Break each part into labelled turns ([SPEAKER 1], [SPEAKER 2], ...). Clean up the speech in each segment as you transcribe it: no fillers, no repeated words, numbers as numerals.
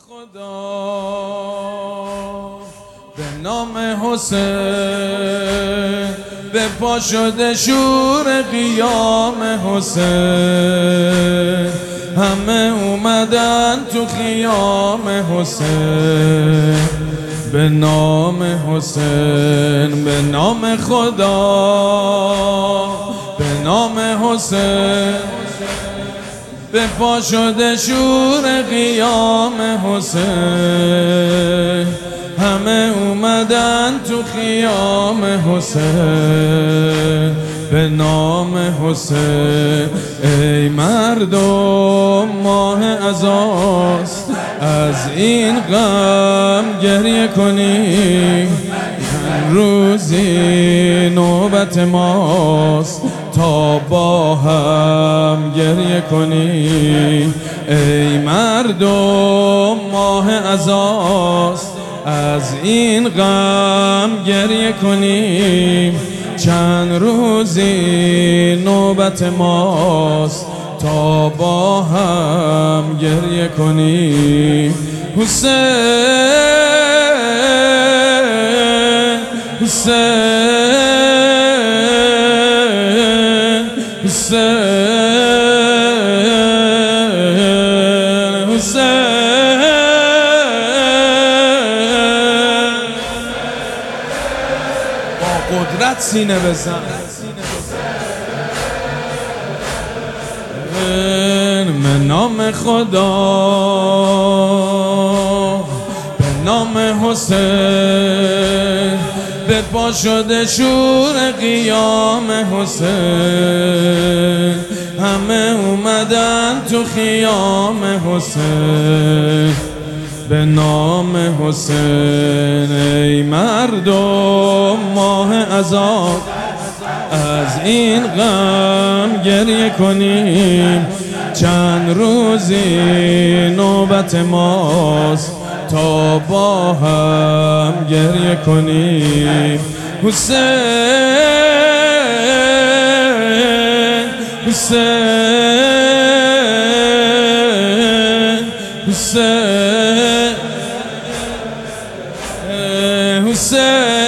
[SPEAKER 1] خدا به نام حسین به پا شده شور قیام حسین، همه اومدن تو خیام حسین. به نام حسین، به نام خدا، به نام حسین به پا شده شور قیام حسین، همه اومدن تو خیام حسین. به نام حسین ای مردم ماه عزاست، از این غم گریه کنیم. روزی نوبت ماست تا با هم گریه کنیم. ای مردم ماه عزاست، از این غم گریه کنیم. چند روزی نوبت ماست تا با هم گریه کنیم. حسین حسین حسین حسین با قدرت سینه بزن. به نام خدا، به نام حسین به پا شده شور قیام حسین، همه اومدن تو خیام حسین. به نام حسین ای مردم ماه عزا، از این غم گریه کنیم. چند روزی نوبت ماست تا با هم گریه کنیم. حسین حسین حسین حسین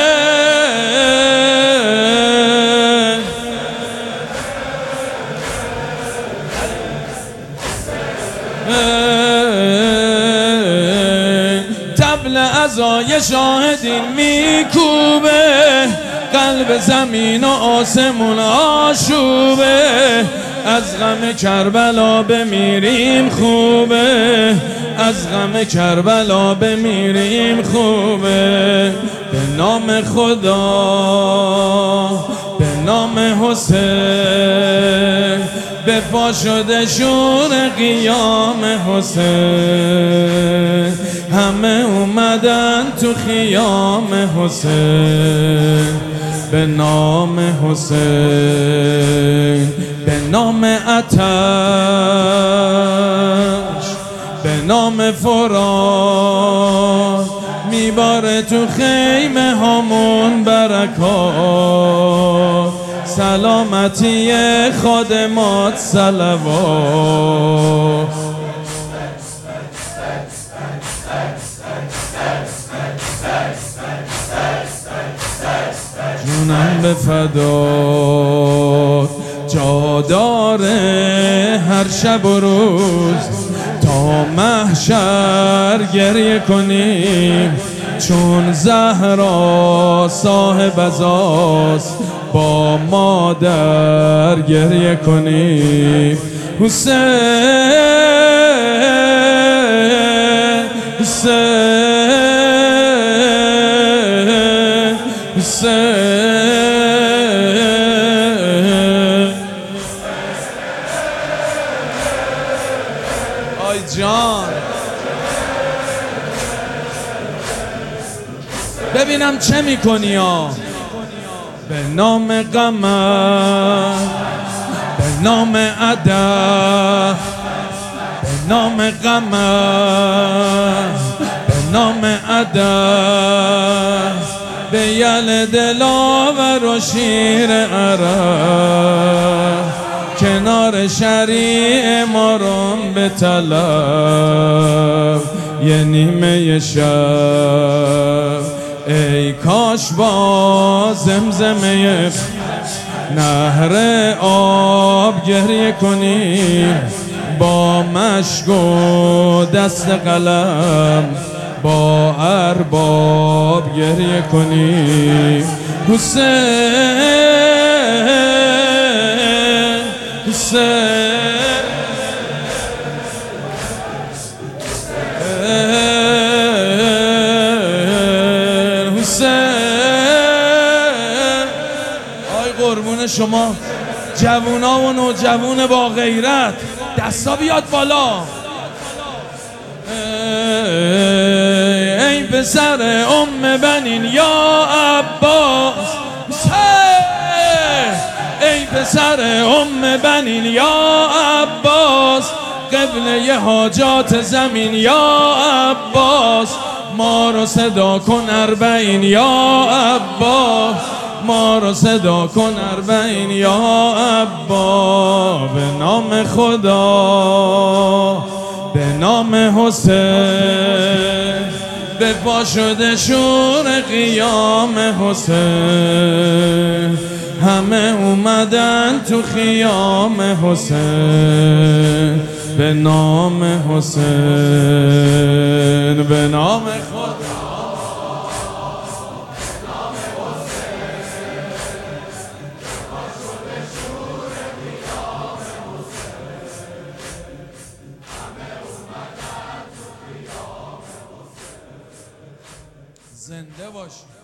[SPEAKER 1] طبل عزای شاهدین میکوبه، قلب زمین و آسمون آشوبه. از غم کربلا بمیریم خوبه، از غم کربلا بمیریم خوبه. به نام خدا، به نام حسین به پا شده شور قیام حسین، همه اومدن تو خیام حسین. به نام حسین، به نام آتش، به نام فرات میباره تو خیمه همون برکات. سلامتی خادمات صلوات. جونم به فدات، جا داره هر شب و روز تا محشر گریه کنیم. چون زهرا صاحب عزاست با مادر گریه کنیم. حسین حسین حسین آی جان، ببینم چه میکنی ها. به نام قمر، به نام ادب، به نام قمر، به نام ادب، به یل دلاور و شیر عرب. کنار شریع ما رو به طلب. یه نیمه شب ای کاش با زمزمه نهر آب گریه کنی، با مشک و دست قلم با ارباب گریه کنی. حسین حسین قربون شما جوونا و نوجوون با غیرت، دستا بیاد بالا. ای پسر بنین یا عباس، ای پسر بنین یا عباس، قبله حاجات زمین یا عباس، ما رو صدا کن اربعین یا عباس، ما رو صدا کن اربعین یا عبا. به نام خدا به نام حسین، به پا شده شور قیام حسین، همه اومدن تو خیام حسین. به نام حسین به نام خدا زنده باشی.